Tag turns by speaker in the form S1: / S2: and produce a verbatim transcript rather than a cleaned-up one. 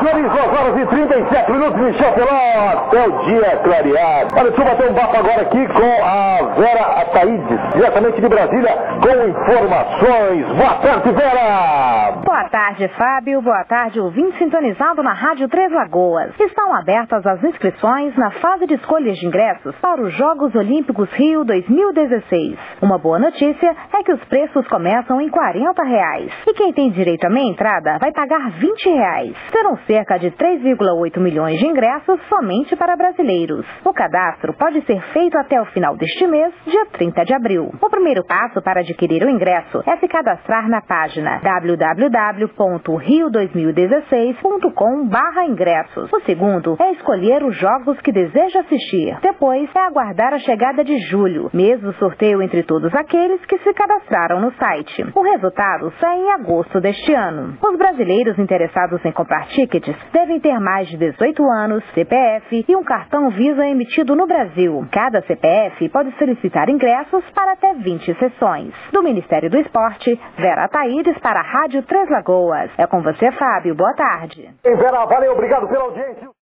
S1: duas horas e trinta e sete minutos, Michel Teló, até o dia clareado. Olha, deixa eu bater um papo agora aqui com a Vera Ataídes, diretamente de Brasília, com informações. Boa tarde, Vera!
S2: Boa tarde, Fábio. Boa tarde, ouvinte sintonizado na Rádio Três Lagoas. Estão abertas as inscrições na fase de escolhas de ingressos para os Jogos Olímpicos Rio dois mil e dezesseis. Uma boa notícia é que os preços começam em quarenta reais. E quem tem direito à meia entrada vai pagar vinte reais. Serão cerca de três vírgula oito milhões de ingressos somente para brasileiros. O cadastro pode ser feito até o final deste mês, dia trinta de abril. O primeiro passo para adquirir o ingresso é se cadastrar na página w w w ponto rio dois mil e dezesseis ponto com barra ingressos. O segundo é escolher os jogos que deseja assistir. Depois é aguardar a chegada de julho, mês do sorteio entre todos aqueles que se cadastraram no site. O resultado sai em agosto deste ano. Os brasileiros interessados em comprar tickets devem ter mais de dezoito anos, C P F e um cartão Visa emitido no Brasil. Cada C P F pode solicitar ingressos para até vinte sessões. Do Ministério do Esporte, Vera Ataídes para a Rádio Três Lagoas. É com você, Fábio. Boa tarde.
S1: Vera, valeu, obrigado pela audiência.